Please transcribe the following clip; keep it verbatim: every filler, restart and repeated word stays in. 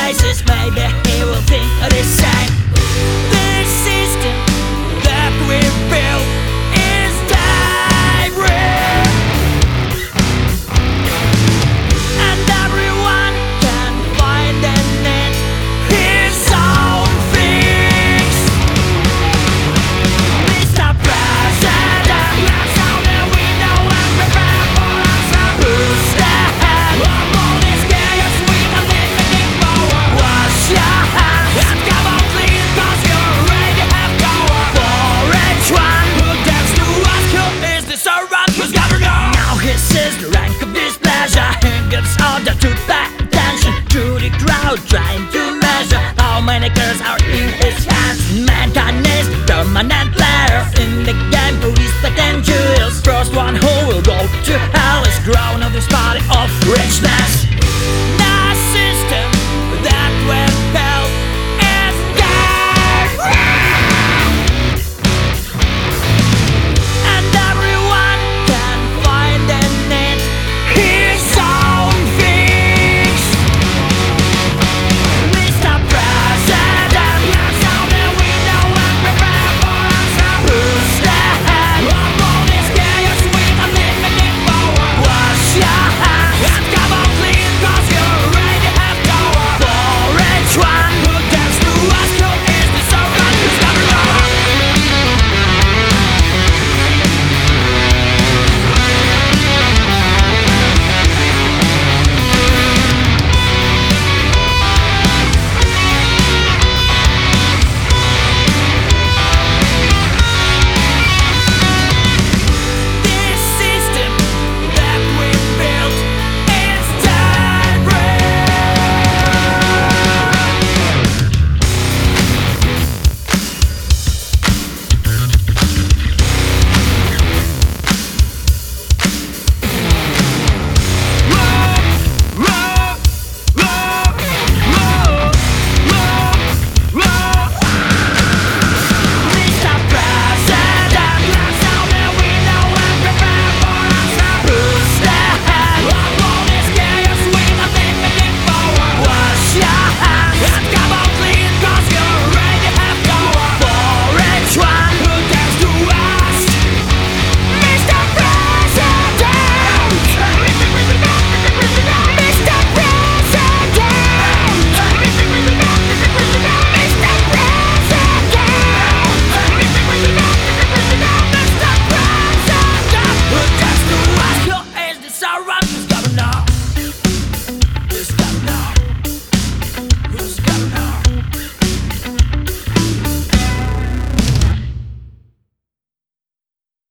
places, maybe he will think the same. This system that we built is tiring, and everyone can find in it his own fix. Mister President, let's out the window and prepare for us. Who's that? All these chaos, we don't need any power. Wash your hands and come on clean, cause you already have power. For each one who dares to ask who is the servant who's governor. Now he sees the rank of displeasure. He gives order to pay attention to the crowd, trying to measure how many girls are in his hands. Mankind is the permanent player in the game, who respect and jewels. First one who will go to